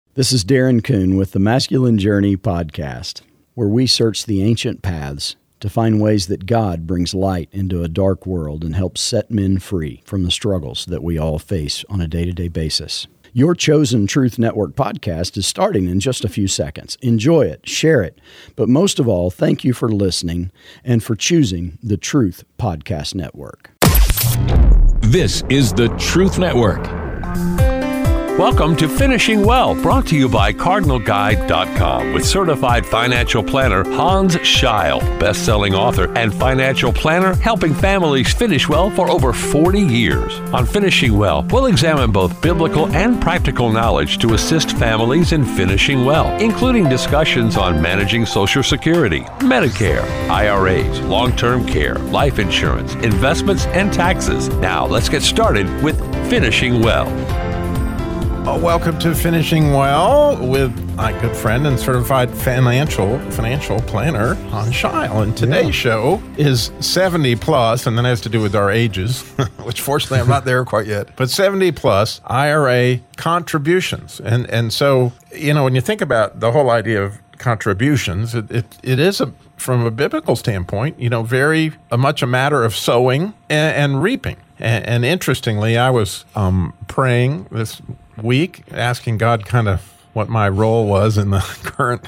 This is Darren Kuhn with the Masculine Journey podcast, where we search the ancient paths to find ways that God brings light into a dark world and helps set men free from the struggles that we all face on a day-to-day basis. Your chosen Truth Network podcast is starting in just a few seconds. Enjoy it, share it, but most of all, thank you for listening and for choosing the Truth Podcast Network. This is the Truth Network. Welcome to Finishing Well, brought to you by CardinalGuide.com with certified financial planner Hans Scheil, best-selling author and financial planner helping families finish well for over 40 years. On Finishing Well, we'll examine both biblical and practical knowledge to assist families in finishing well, including discussions on managing Social Security, Medicare, IRAs, long-term care, life insurance, investments, and taxes. Now, let's get started with Finishing Well. Welcome to Finishing Well with my good friend and certified financial planner, Hans Scheil. And today's show is 70 plus, and that has to do with our ages, which fortunately I'm not there quite yet, but 70 plus IRA contributions. And so, you know, when you think about the whole idea of contributions, it is from a biblical standpoint, you know, very much a matter of sowing and reaping. And interestingly, I was praying this week, asking God kind of what my role was in the current,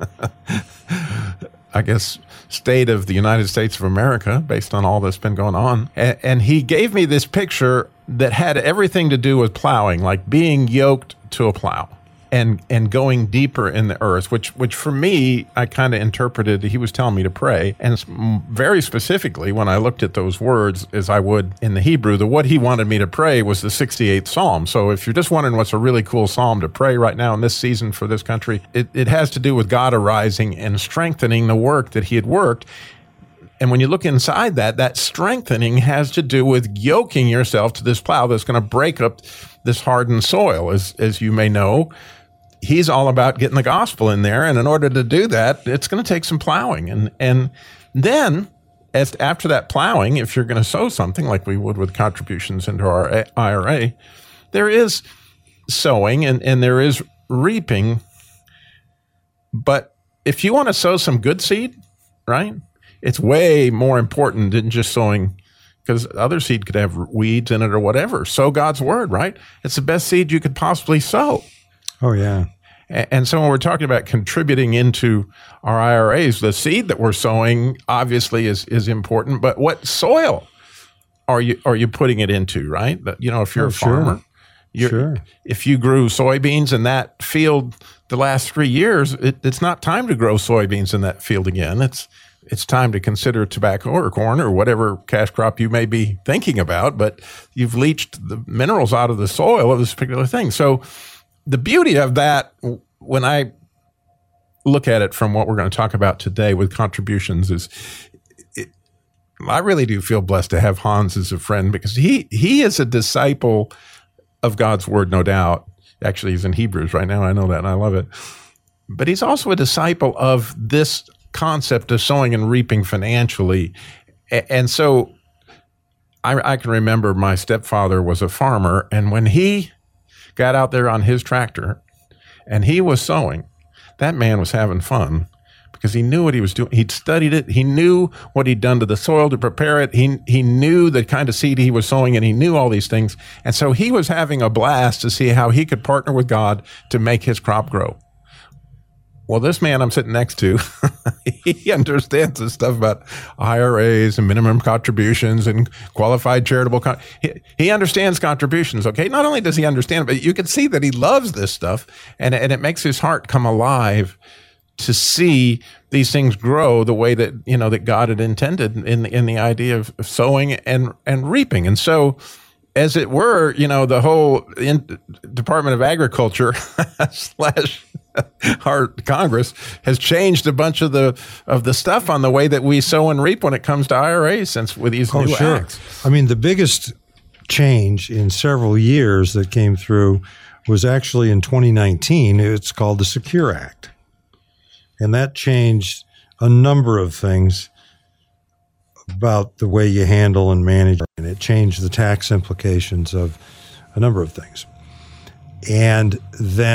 I guess, state of the United States of America, based on all that's been going on. And he gave me this picture that had everything to do with plowing, like being yoked to a plow and going deeper in the earth, which for me, I kind of interpreted, he was telling me to pray. And very specifically, when I looked at those words, as I would in the Hebrew, what he wanted me to pray was the 68th Psalm. So if you're just wondering what's a really cool psalm to pray right now in this season for this country, it has to do with God arising and strengthening the work that he had worked. And when you look inside that strengthening has to do with yoking yourself to this plow that's going to break up this hardened soil. As you may know, he's all about getting the gospel in there. And in order to do that, it's going to take some plowing. And then after that plowing, if you're going to sow something like we would with contributions into our IRA, there is sowing and there is reaping. But if you want to sow some good seed, right, it's way more important than just sowing, because other seed could have weeds in it or whatever. Sow God's word, right? It's the best seed you could possibly sow. Oh, yeah. And so when we're talking about contributing into our IRAs, the seed that we're sowing obviously is important, but what soil are you putting it into, right? You know, if you're a farmer, if you grew soybeans in that field the last 3 years, it's not time to grow soybeans in that field again. It's time to consider tobacco or corn or whatever cash crop you may be thinking about, but you've leached the minerals out of the soil of this particular thing. So the beauty of that, when I look at it from what we're going to talk about today with contributions, is I really do feel blessed to have Hans as a friend, because he is a disciple of God's word, no doubt. Actually, he's in Hebrews right now. I know that, and I love it. But he's also a disciple of this concept of sowing and reaping financially. And so I can remember my stepfather was a farmer, and when he got out there on his tractor and he was sowing, that man was having fun because he knew what he was doing. He'd studied it. He knew what he'd done to the soil to prepare it. He knew the kind of seed he was sowing, and he knew all these things. And so he was having a blast to see how he could partner with God to make his crop grow. Well, this man I'm sitting next to, he understands this stuff about IRAs and minimum contributions and qualified charitable. He understands contributions, okay? Not only does he understand it, but you can see that he loves this stuff, and it makes his heart come alive to see these things grow the way that, you know, that God had intended in the idea of sowing and reaping. And so, as it were, you know, the whole Department of Agriculture / our Congress has changed a bunch of the stuff on the way that we sow and reap when it comes to IRAs since with these new acts. I mean, the biggest change in several years that came through was actually in 2019. It's called the Secure Act. And that changed a number of things about the way you handle and manage. And it changed the tax implications of a number of things. And then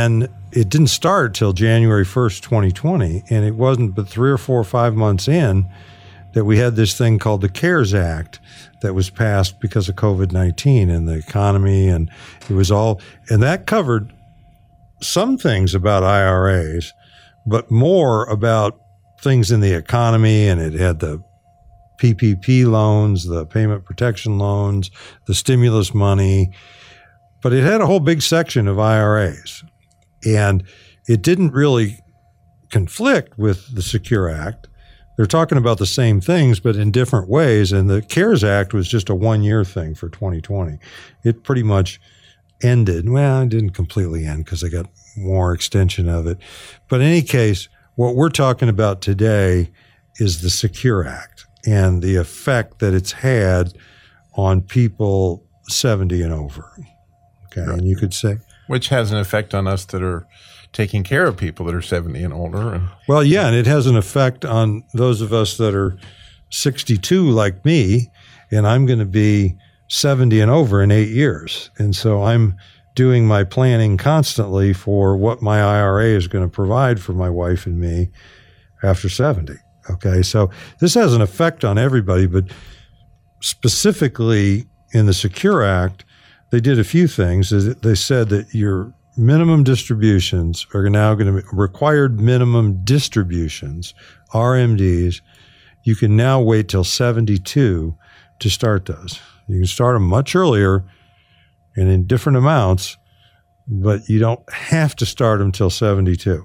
it didn't start till January 1st, 2020. And it wasn't but 3 or 4 or 5 months in that we had this thing called the CARES Act that was passed because of COVID-19 and the economy. And it was all, and that covered some things about IRAs, but more about things in the economy. And it had the PPP loans, the payment protection loans, the stimulus money, but it had a whole big section of IRAs. And it didn't really conflict with the Secure Act. They're talking about the same things, but in different ways. And the CARES Act was just a 1-year thing for 2020. It pretty much ended. Well, it didn't completely end because they got more extension of it. But in any case, what we're talking about today is the Secure Act and the effect that it's had on people 70 and over. Okay. Right. And you could say, which has an effect on us that are taking care of people that are 70 and older. Well, yeah, and it has an effect on those of us that are 62 like me, and I'm going to be 70 and over in 8 years. And so I'm doing my planning constantly for what my IRA is going to provide for my wife and me after 70. Okay, so this has an effect on everybody, but specifically in the Secure Act, they did a few things. They said that your minimum distributions are now going to be required minimum distributions, RMDs. You can now wait till 72 to start those. You can start them much earlier and in different amounts, but you don't have to start them till 72.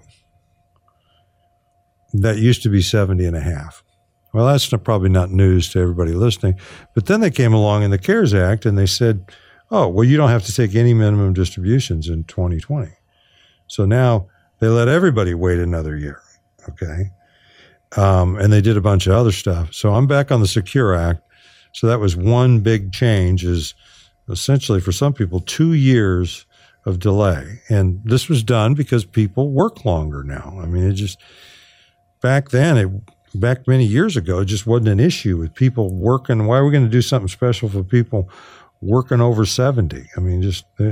That used to be 70 and a half. Well, that's probably not news to everybody listening. But then they came along in the CARES Act and they said, oh, well, you don't have to take any minimum distributions in 2020. So now they let everybody wait another year, okay? And they did a bunch of other stuff. So I'm back on the Secure Act. So that was one big change, is essentially for some people 2 years of delay. And this was done because people work longer now. I mean, it just, back many years ago, it just wasn't an issue with people working. Why are we going to do something special for people working over 70? I mean,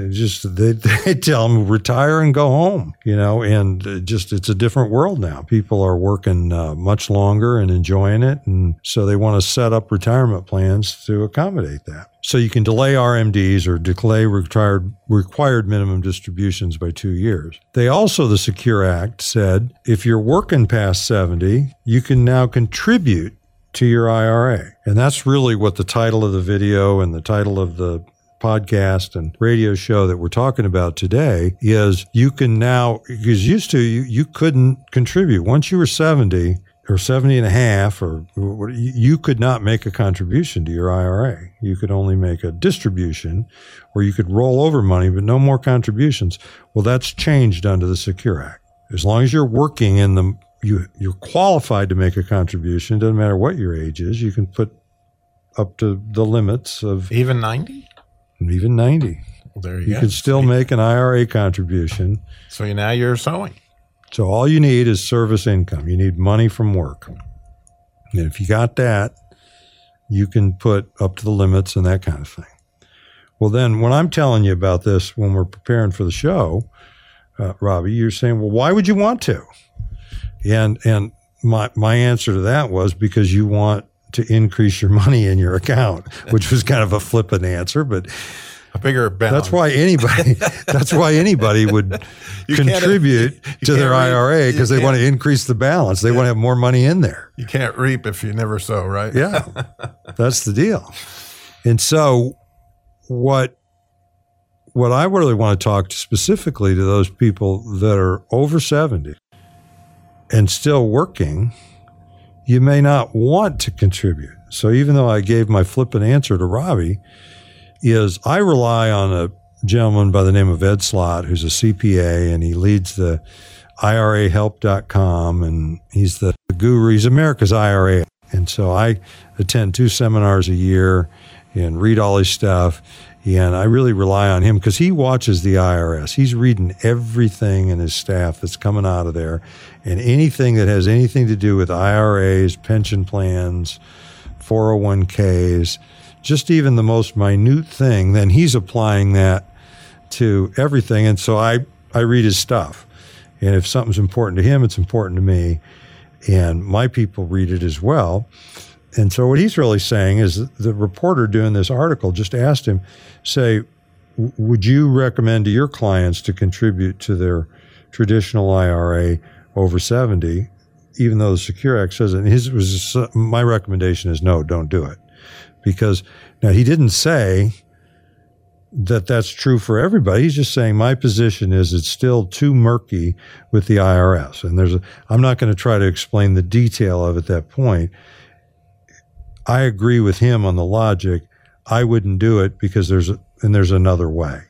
they tell them retire and go home, and it's a different world now. People are working much longer and enjoying it. And so they want to set up retirement plans to accommodate that. So you can delay RMDs or delay required minimum distributions by 2 years. They also, the Secure Act said, if you're working past 70, you can now contribute to your IRA. And that's really what the title of the video and the title of the podcast and radio show that we're talking about today is. You can now, because used to you couldn't contribute. Once you were 70 or 70 and a half, or you could not make a contribution to your IRA. You could only make a distribution, or you could roll over money, but no more contributions. Well, that's changed under the Secure Act. As long as you're working you're qualified to make a contribution. It doesn't matter what your age is. You can put up to the limits of even 90. Even 90. Well, there you can still make an IRA contribution. So now you're sewing. So all you need is service income. You need money from work. And if you got that, you can put up to the limits and that kind of thing. Well, then when I'm telling you about this, when we're preparing for the show, Robbie, you're saying, well, why would you want to? And my answer to that was because you want to increase your money in your account, which was kind of a flippant answer, but a bigger balance. That's why anybody would contribute to their IRA, because they want to increase the balance. They want to have more money in there. You can't reap if you never sow, right? Yeah, that's the deal. And so what I really want to talk specifically to those people that are over 70 and still working, you may not want to contribute. So even though I gave my flippant answer to Robbie, is I rely on a gentleman by the name of Ed Slott, who's a CPA, and he leads the IRAhelp.com, and he's the guru. He's America's IRA. And so I attend 2 seminars a year and read all his stuff, and I really rely on him because he watches the IRS. He's reading everything in his staff that's coming out of there, and anything that has anything to do with IRAs, pension plans, 401ks, just even the most minute thing, then he's applying that to everything. And so I read his stuff. And if something's important to him, it's important to me. And my people read it as well. And so what he's really saying is the reporter doing this article just asked him, say, would you recommend to your clients to contribute to their traditional IRA over 70, even though the Secure Act says it? And my recommendation is no, don't do it. Because now he didn't say that that's true for everybody. He's just saying my position is it's still too murky with the IRS. And I'm not going to try to explain the detail of it at that point. I agree with him on the logic. I wouldn't do it because there's another way.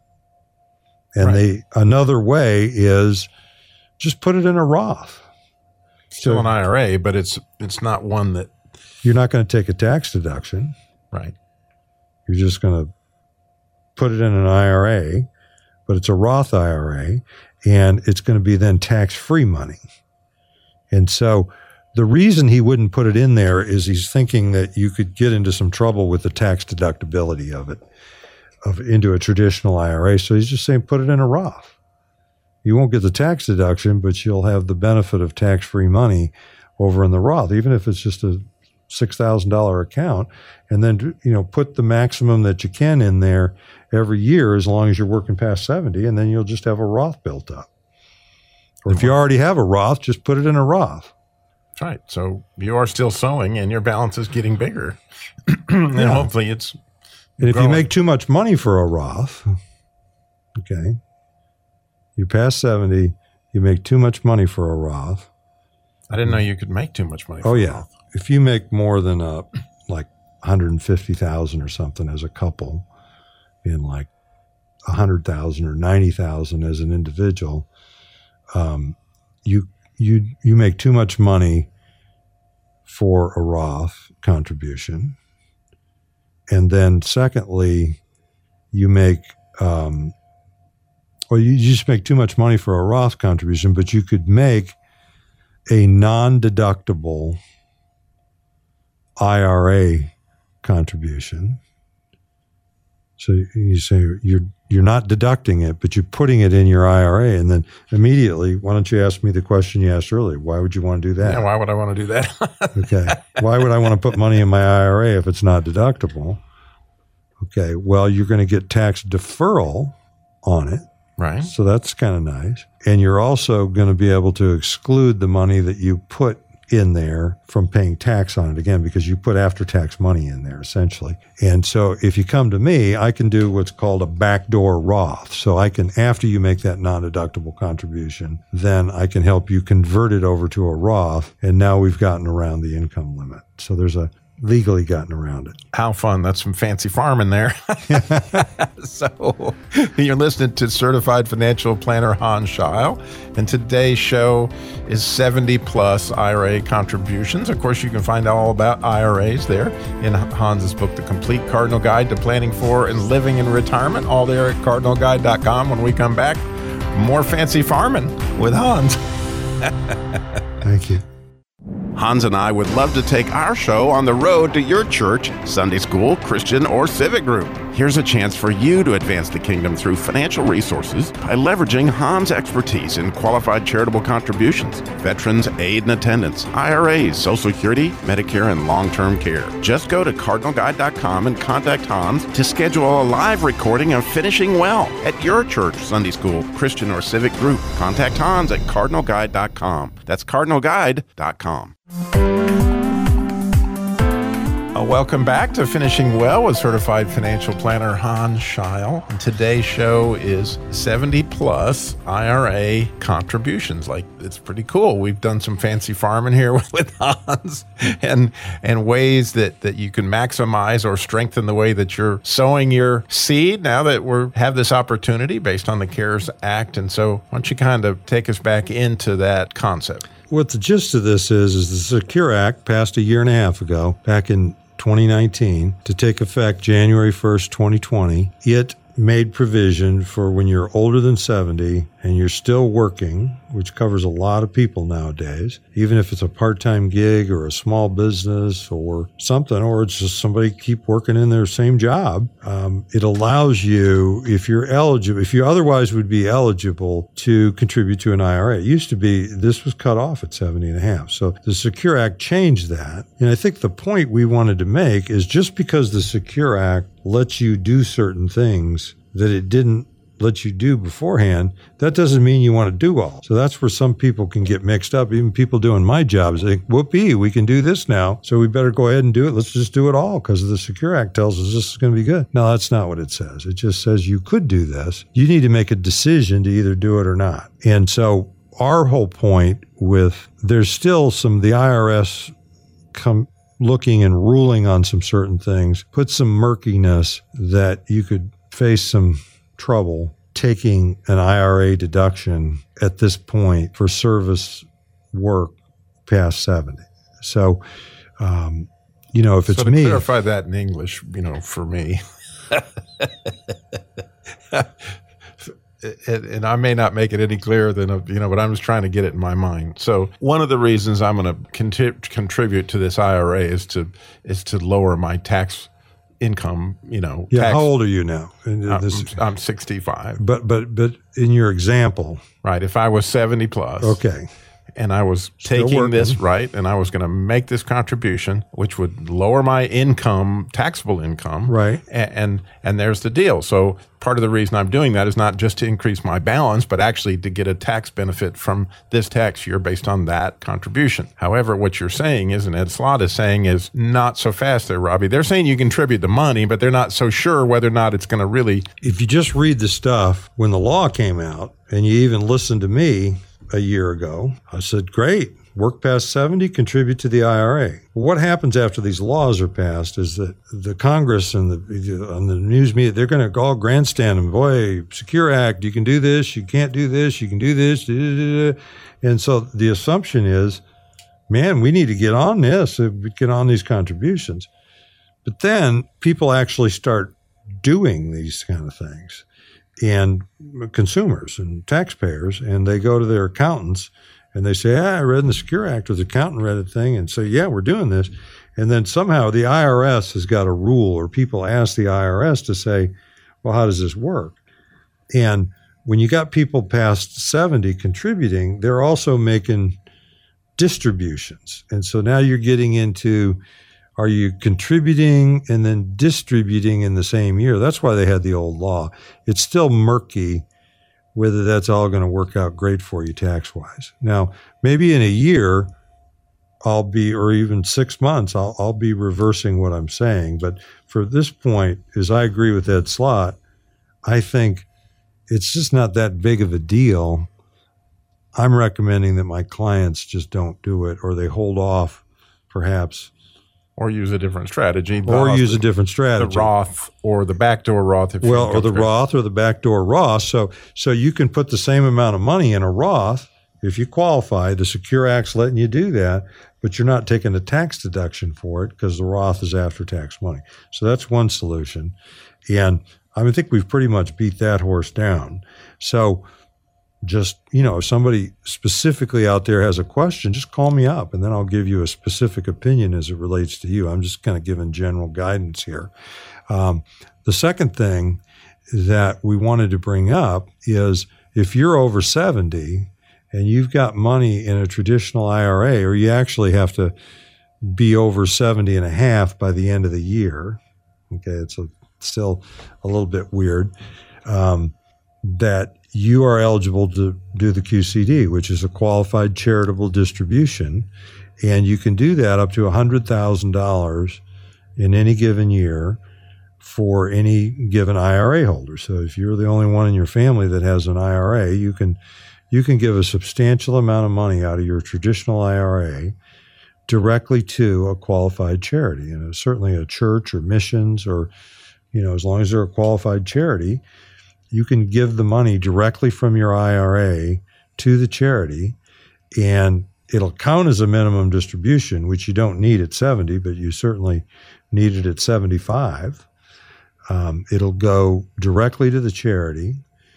And the another way is just put it in a Roth. Still an IRA, but it's not one that you're not going to take a tax deduction. Right. You're just going to put it in an IRA, but it's a Roth IRA, and it's going to be then tax-free money. And so the reason he wouldn't put it in there is he's thinking that you could get into some trouble with the tax deductibility of it, into a traditional IRA. So he's just saying put it in a Roth. You won't get the tax deduction, but you'll have the benefit of tax-free money over in the Roth, even if it's just a $6,000 account, and then, put the maximum that you can in there every year as long as you're working past 70, and then you'll just have a Roth built up. Or if you already have a Roth, just put it in a Roth. That's right. So you are still sowing and your balance is getting bigger. And hopefully it's And growing. if you make too much money for a Roth, okay, you pass 70, you make too much money for a Roth. I didn't know you could make too much money for a Roth. If you make more than like $150,000 or something as a couple, and like $100,000 or $90,000 as an individual, you make too much money for a Roth contribution. And then secondly, you make you just make too much money for a Roth contribution, but you could make a non-deductible IRA contribution. So you say you're not deducting it, but you're putting it in your IRA. And then immediately, why don't you ask me the question you asked earlier? Why would you want to do that? Yeah, why would I want to do that? Okay. Why would I want to put money in my IRA if it's not deductible? Okay. Well, you're going to get tax deferral on it. Right. So that's kind of nice. And you're also going to be able to exclude the money that you put in there from paying tax on it again, because you put after-tax money in there, essentially. And so if you come to me, I can do what's called a backdoor Roth. So I can, after you make that non-deductible contribution, then I can help you convert it over to a Roth. And now we've gotten around the income limit. So there's legally gotten around it. How fun. That's some fancy farming there. So you're listening to Certified Financial Planner Hans Scheil, and today's show is 70 plus IRA contributions. Of course, you can find out all about IRAs there in Hans's book, The Complete Cardinal Guide to Planning for and Living in Retirement, all there at cardinalguide.com. When we come back, more fancy farming with Hans. Thank you. Hans and I would love to take our show on the road to your church, Sunday school, Christian, or civic group. Here's a chance for you to advance the kingdom through financial resources by leveraging Hans' expertise in qualified charitable contributions, veterans aid and attendance, IRAs, Social Security, Medicare, and long-term care. Just go to cardinalguide.com and contact Hans to schedule a live recording of Finishing Well at your church, Sunday school, Christian, or civic group. Contact Hans at cardinalguide.com. That's cardinalguide.com. Welcome back to Finishing Well with Certified Financial Planner Hans Scheil. And today's show is 70 plus IRA contributions. Like, it's pretty cool. We've done some fancy farming here with Hans and ways that you can maximize or strengthen the way that you're sowing your seed now that we have this opportunity based on the CARES Act. And so why don't you kind of take us back into that concept? What the gist of this is the Secure Act passed a year and a half ago, back in 2019, to take effect January 1st, 2020. It made provision for when you're older than 70 and you're still working, which covers a lot of people nowadays, even if it's a part-time gig or a small business or something, or it's just somebody keep working in their same job. It allows you, if you're eligible, if you otherwise would be eligible to contribute to an IRA. It used to be this was cut off at 70 and a half. So the Secure Act changed that. And I think the point we wanted to make is just because the Secure Act lets you do certain things that it didn't let you do beforehand, that doesn't mean you want to do all. So that's where some people can get mixed up. Even people doing my jobs think, whoopee, we can do this now, so we better go ahead and do it. Let's just do it all because the Secure Act tells us this is going to be good. No, that's not what it says. It just says you could do this. You need to make a decision to either do it or not. And so our whole point with, there's still some, the IRS looking and ruling on some certain things, put some murkiness that you could face some trouble taking an IRA deduction at this point for service work past 70. So, if it's so to me. clarify that in English, for me, and I may not make it any clearer than, but I'm just trying to get it in my mind. So one of the reasons I'm going to contribute to this IRA is to lower my tax income, Yeah. tax. How old are you now? I'm 65. But in your example. Right. If I was 70 plus. Okay. And I was Still taking working. this, right, and I was going to make this contribution, which would lower my income, taxable income. Right. And there's the deal. So part of the reason I'm doing that is not just to increase my balance, but actually to get a tax benefit from this tax year based on that contribution. However, what you're saying is, and Ed Slott is saying, is not so fast there, Robbie. They're saying you contribute the money, but they're not so sure whether or not it's going to really. If you just read the stuff, when the law came out, and you even listened to me a year ago, I said, great, work past 70, contribute to the IRA. What happens after these laws are passed is that the Congress and on the news media, they're going to all grandstand them. Boy, Secure Act, you can do this, you can't do this, you can do this. And so the assumption is, man, we need to get on this, get on these contributions. But then people actually start doing these kind of things. And consumers and taxpayers, and they go to their accountants and they say, I read in the Secure Act, or the accountant read a thing and say, yeah, we're doing this. And then somehow the IRS has got a rule, or people ask the IRS to say, well, how does this work? And when you got people past 70 contributing, they're also making distributions. And so now you're getting into, are you contributing and then distributing in the same year? That's why they had the old law. It's still murky whether that's all going to work out great for you tax-wise. Now, maybe in a year, or even 6 months, I'll be reversing what I'm saying. But for this point, as I agree with Ed Slott, I think it's just not that big of a deal. I'm recommending that my clients just don't do it, or they hold off perhaps. Or use a different strategy. Or use a different strategy. The Roth or the backdoor Roth. Or the Roth or the backdoor Roth. So you can put the same amount of money in a Roth if you qualify. The Secure Act's letting you do that, but you're not taking a tax deduction for it because the Roth is after-tax money. So that's one solution. And I think we've pretty much beat that horse down. So just, if somebody specifically out there has a question, just call me up and then I'll give you a specific opinion as it relates to you. I'm just kind of giving general guidance here. The second thing that we wanted to bring up is if you're over 70 and you've got money in a traditional IRA, or you actually have to be over 70 and a half by the end of the year, okay, it's still a little bit weird, that you are eligible to do the QCD, which is a qualified charitable distribution. And you can do that up to $100,000 in any given year for any given IRA holder. So if you're the only one in your family that has an IRA, you can give a substantial amount of money out of your traditional IRA directly to a qualified charity. And certainly a church or missions, or, as long as they're a qualified charity, you can give the money directly from your IRA to the charity, and it'll count as a minimum distribution, which you don't need at 70, but you certainly need it at 75. It'll go directly to the charity,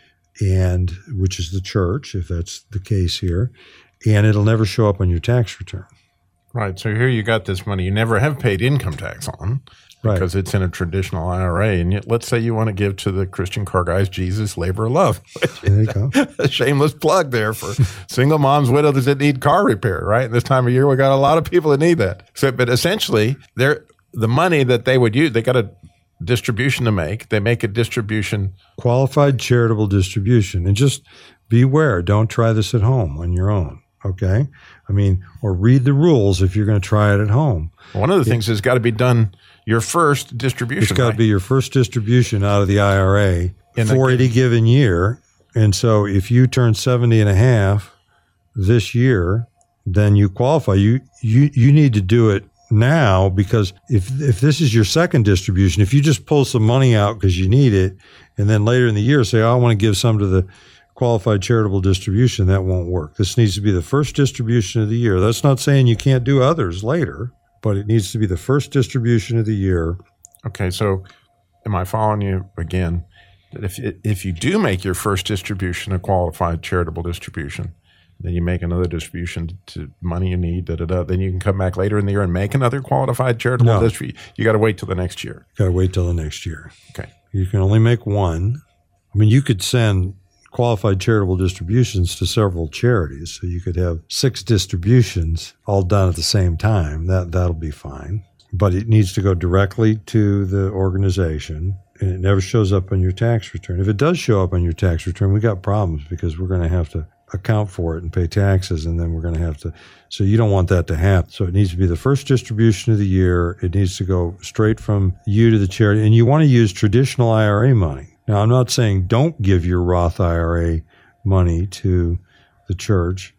and which is the church, if that's the case here, and it'll never show up on your tax return. Right. So here you got this money you never have paid income tax on because it's in a traditional IRA. And yet, let's say you want to give to the Christian Car Guys Jesus Labor of Love. There you go. A shameless plug there for single moms, widows that need car repair, right? This time of year, we got a lot of people that need that. So, but essentially, the money that they would use, they got a distribution to make. They make a distribution. Qualified charitable distribution. And just beware, don't try this at home on your own. Okay? I mean, or read the rules if you're going to try it at home. One of the things has got to be done your first distribution. It's got to be your first distribution out of the IRA for any given year. And so if you turn 70 and a half this year, then you qualify. You need to do it now, because if this is your second distribution, if you just pull some money out because you need it, and then later in the year say, I want to give some to the qualified charitable distribution, that won't work. This needs to be the first distribution of the year. That's not saying you can't do others later, but it needs to be the first distribution of the year. Okay, so am I following you again? That if you do make your first distribution a qualified charitable distribution, then you make another distribution to money you need, then you can come back later in the year and make another qualified charitable distribution. You got to wait till the next year. Got to wait till the next year. Okay. You can only make one. I mean, you could send qualified charitable distributions to several charities. So you could have 6 distributions all done at the same time. That'll be fine. But it needs to go directly to the organization, and it never shows up on your tax return. If it does show up on your tax return, we got problems, because we're going to have to account for it and pay taxes, and then we're going to have to. So you don't want that to happen. So it needs to be the first distribution of the year. It needs to go straight from you to the charity, and you want to use traditional IRA money. Now, I'm not saying don't give your Roth IRA money to the church.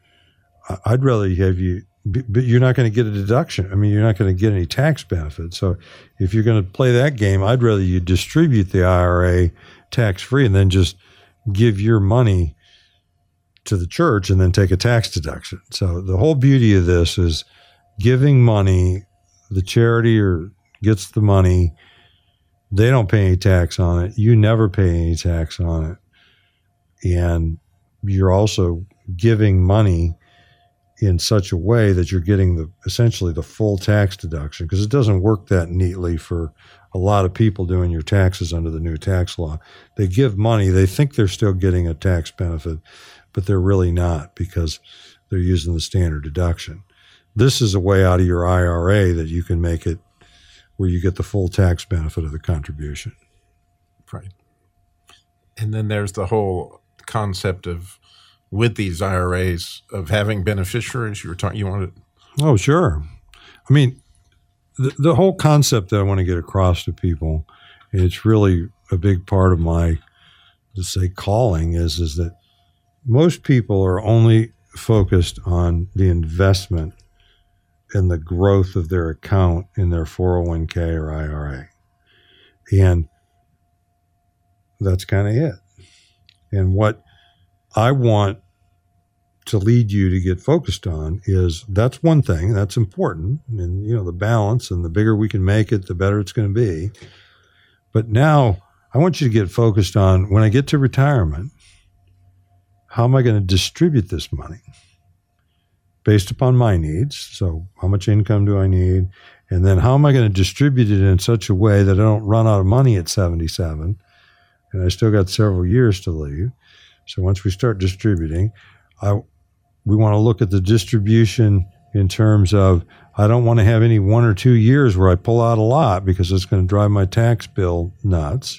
I'd rather have you, but you're not going to get a deduction. I mean, you're not going to get any tax benefit. So if you're going to play that game, I'd rather you distribute the IRA tax-free and then just give your money to the church and then take a tax deduction. So the whole beauty of this is giving money, the charity gets the money. They don't pay any tax on it. You never pay any tax on it. And you're also giving money in such a way that you're getting essentially the full tax deduction, because it doesn't work that neatly for a lot of people doing your taxes under the new tax law. They give money. They think they're still getting a tax benefit, but they're really not, because they're using the standard deduction. This is a way out of your IRA that you can make it where you get the full tax benefit of the contribution. Right. And then there's the whole concept of, with these IRAs, of having beneficiaries. You wanted. Oh, sure. I mean, the whole concept that I want to get across to people, and it's really a big part of my, let's say, calling, is that most people are only focused on the investment and the growth of their account in their 401k or IRA. And that's kind of it. And what I want to lead you to get focused on is, that's one thing, that's important. And, the balance, and the bigger we can make it, the better it's going to be. But now I want you to get focused on, when I get to retirement, how am I going to distribute this money based upon my needs? So how much income do I need? And then how am I going to distribute it in such a way that I don't run out of money at 77 and I still got several years to leave? So once we start distributing, we want to look at the distribution in terms of, I don't want to have any 1 or 2 years where I pull out a lot, because it's going to drive my tax bill nuts.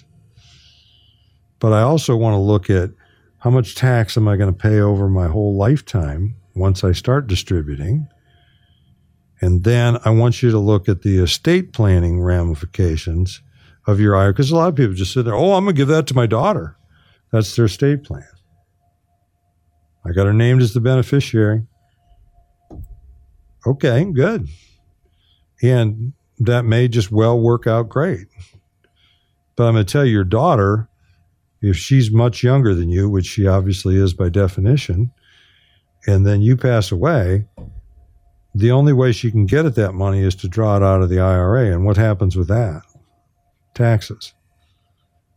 But I also want to look at, how much tax am I going to pay over my whole lifetime once I start distributing? And then I want you to look at the estate planning ramifications of your IRA, because a lot of people just sit there, I'm going to give that to my daughter. That's their estate plan. I got her named as the beneficiary. Okay, good. And that may just well work out great. But I'm going to tell you, your daughter, if she's much younger than you, which she obviously is by definition, and then you pass away, the only way she can get at that money is to draw it out of the IRA. And what happens with that? Taxes.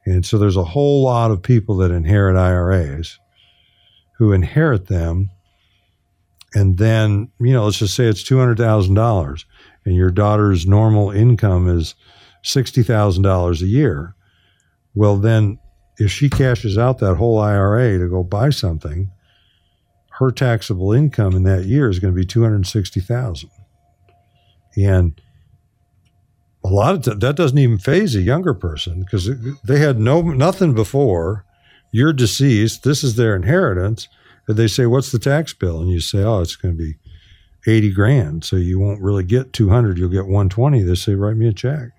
And so there's a whole lot of people that inherit IRAs who inherit them. And then, let's just say it's $200,000 and your daughter's normal income is $60,000 a year. Well, then if she cashes out that whole IRA to go buy something, her taxable income in that year is going to be $260,000. And a lot of that doesn't even faze a younger person because they had nothing before. You're deceased. This is their inheritance. And they say, "What's the tax bill?" And you say, "Oh, it's going to be $80,000. So you won't really get $200. You'll get $120." They say, "Write me a check."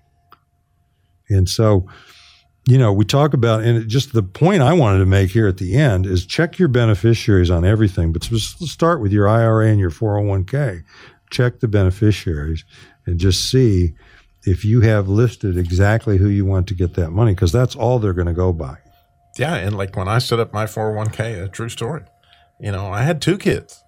And so, we talk about, and just the point I wanted to make here at the end is check your beneficiaries on everything. But let's start with your IRA and your 401k. Check the beneficiaries and just see if you have listed exactly who you want to get that money, because that's all they're going to go by. Yeah, and like when I set up my 401k, a true story, I had 2 kids,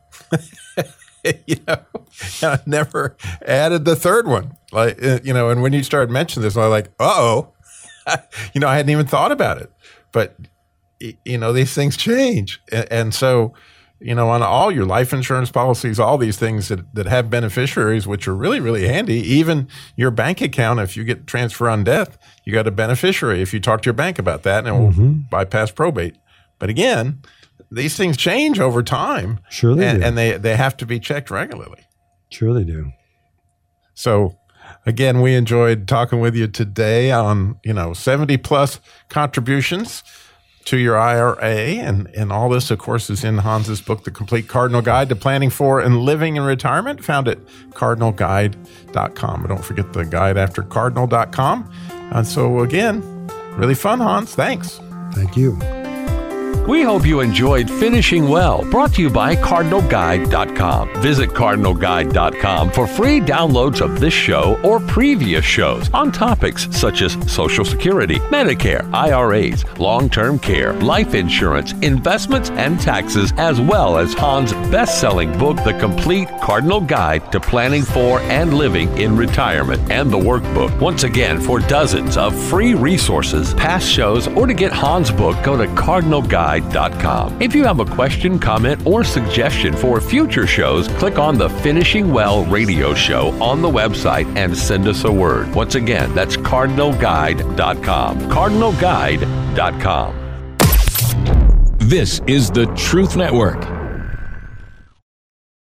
and I never added the third one. And when you started mentioning this, I was like, uh-oh, I hadn't even thought about it. But, these things change. And so, on all your life insurance policies, all these things that have beneficiaries, which are really, really handy, even your bank account, if you get transfer on death, you got a beneficiary if you talk to your bank about that, and it will bypass probate. But again, these things change over time. Sure they do. And they have to be checked regularly. Sure they do. So again, we enjoyed talking with you today on, 70 plus contributions to your IRA. And all this, of course, is in Hans's book, The Complete Cardinal Guide to Planning for and Living in Retirement, found at cardinalguide.com. But don't forget the guide after cardinal.com. And so again, really fun, Hans. Thanks. Thank you. We hope you enjoyed Finishing Well, brought to you by CardinalGuide.com. Visit CardinalGuide.com for free downloads of this show or previous shows on topics such as Social Security, Medicare, IRAs, long-term care, life insurance, investments, and taxes, as well as Hans' best-selling book, The Complete Cardinal Guide to Planning for and Living in Retirement, and the workbook. Once again, for dozens of free resources, past shows, or to get Hans' book, go to CardinalGuide.com. If you have a question, comment, or suggestion for future shows, click on the Finishing Well radio show on the website and send us a word. Once again, that's CardinalGuide.com. CardinalGuide.com. This is the Truth Network.